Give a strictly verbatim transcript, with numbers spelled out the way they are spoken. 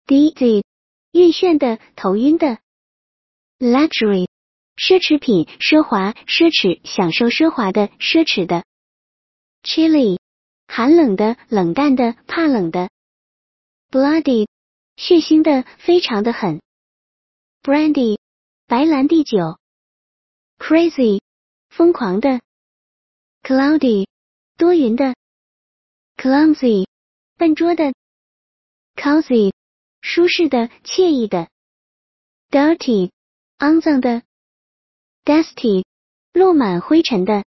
dizzy 晕眩的，头晕的。luxury 奢侈品，奢华，奢侈，享受奢华的，奢侈的。chilly 寒冷的，冷淡的，怕冷的。bloody 血腥的，非常的很。brandy 白兰地酒。crazy 疯狂的。cloudy 多云的。clumsy 笨拙的。cozy 舒适的，惬意的。dirty 肮脏的。dusty 落满灰尘的。